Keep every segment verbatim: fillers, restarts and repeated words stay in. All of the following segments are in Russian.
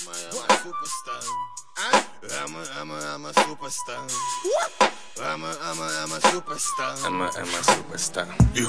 I'm a, I'm a, I'm a superstar. I'm a, I'm a, I'm a superstar. I'm a, I'm a superstar.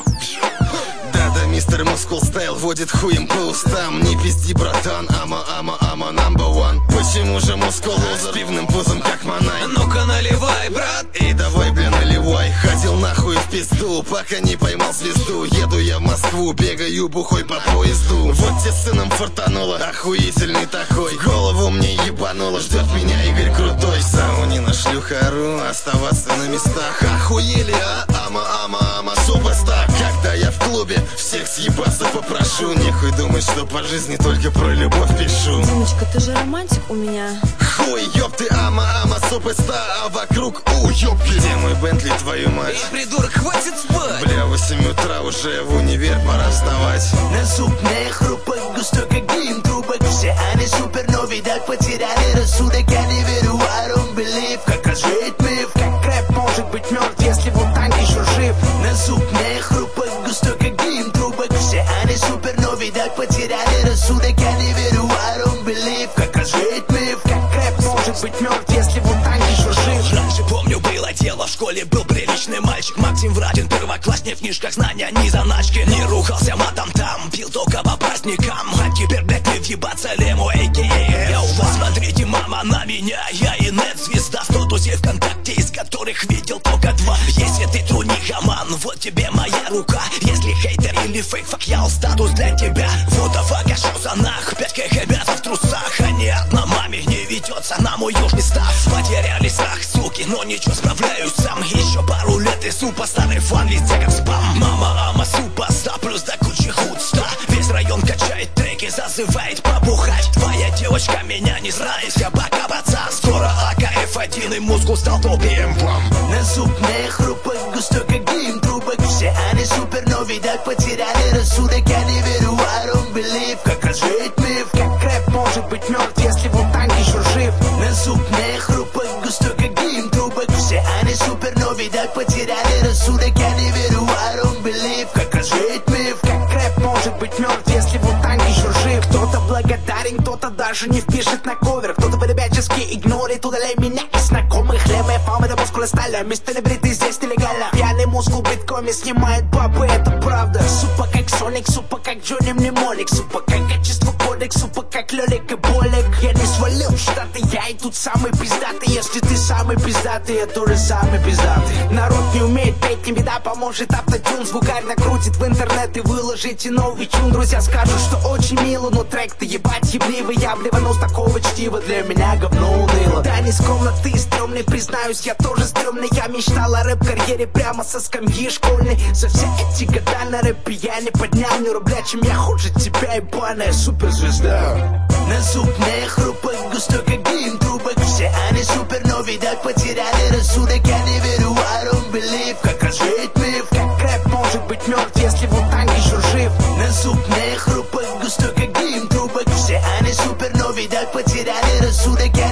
Да-да, мистер Мускул Стайл водит хуем по устам. Не пизди, братан, ама, ама, ама, number one. Почему же мускулоза с пивным пузом, как Манай? Ну-ка наливай, брат. И давай, бля, наливай. Хотел нахуй в пизду, пока не поймал звезду. Еду я в Москву, бегаю бухой по поезду. Вот тебе с сыном фартануло, охуительный такой. Голову мне ебануло, ждет меня Игорь Крутой. В сауне на шлюхару, оставаться на местах. Охуели, а? Ама, ама, ама, суперстар. Когда я в клубе, всех съебаться попрошу. Нехуй думать, что по жизни только про любовь пишу. Димочка, ты же романтик у меня. Хуй, ёпты, ама, ама, суперстар. А вокруг, у, ёпки. Где мой Бентли, твою мать? Эй, придурок, хватит спать. Бля, восемь утра уже в универ, пора вставать. На зуб не хрупок, густой как дым трубок. Все они супер, но видать потеряли рассудок. Я не верю, I don't believe. Как ожить миф, как рэп может быть мертв, если вот танк еще жив. На зуб не хрупок, густой как дым трубок. Все они супер, но видать потеряли рассудок. Я не верю, I don't believe. Как ожить миф, как рэп может быть мертв, если вот танк еще жив. Раньше, помню, было дело, в школе был приличный мальчик. Максим Врадин, первоклассник, в книжках знания не заначки. Не ругался матом там, пил только по праздникам. А теперь, блядь, не въебаться лему, а ка а. Я у вас, смотрите, мама, на меня. Я инет-звезда, сто друзей ВКонтакте, из которых видел только два. Если ты трунихоман, вот тебе моя рука. Если хейтер или фейк, фак, я статус для тебя. Водовага, шо за нах, пять кгбятов в трусах. А ни одна маме не ведется на мой южный став. Потеряли страх, суки, но ничего, справляюсь сам. Еще пару лет и супа, старый фан везде как спам. Мама, ама, супа, плюс до кучи худста. Весь район качает треки, зазывает побухать. Твоя девочка меня не знает, собака пацан. Скоро а ка эф один и Мускул стал топием. На зуб не хрупок, густой как дым трубок. Все они супер, но видать потеряли рассудок. Я не верю, I don't believe. Как ожить миф, как рэп может быть мертв, если вот танк еще жив. На зуб не хрупок, густой как дым трубок. Все они супер, но видать потеряли рассудок. Я не верю, I don't believe. Как ожить миф, как рэп может быть мертв, если вот танк еще жив. Кто-то благодарен, кто-то даже не впишет на ковер. Кто-то полюбячески игнорит, удаляй меня из знакомых. Левая фама до мускула сталя, место небритый здесь нелегально. Пьяный мускул в биткоме снимает бабы, это правда. Супа как Соник, супа как Джонни Мнемоник. Супа как качество кодекс, супа как Лёлик и Болик. Я не свалил в Штаты, я и тут самый пиздатый. Если ты самый пиздатый, я тоже самый пиздатый. Народ не умеет петь, не беда, поможет автотюн. Звукарь накрутит в интернет и выложите новый чун. Друзья скажут, что очень мило, но трек-то ебать ебливый. Я блеванул с такого чтива, для меня говно уныло. Да, не с комнаты стрёмный, признаюсь, я тоже стрёмный. Я мечтал о рэп-карьере прямо со скамьи школьной. За все эти года на рэпе я не поднял ни рубля, чем я хуже тебя, ебаная суперзвезда. На зуб не хрупок, густой как дым трубок. Все они супер, но видать потеряли рассудок. Я не верю, I don't believe. Как ожить миф, как рэп может быть мертв, если вот танк еще жив. На зуб не хрупок, густой как дым трубок. Все они супер, но видать потеряли рассудок.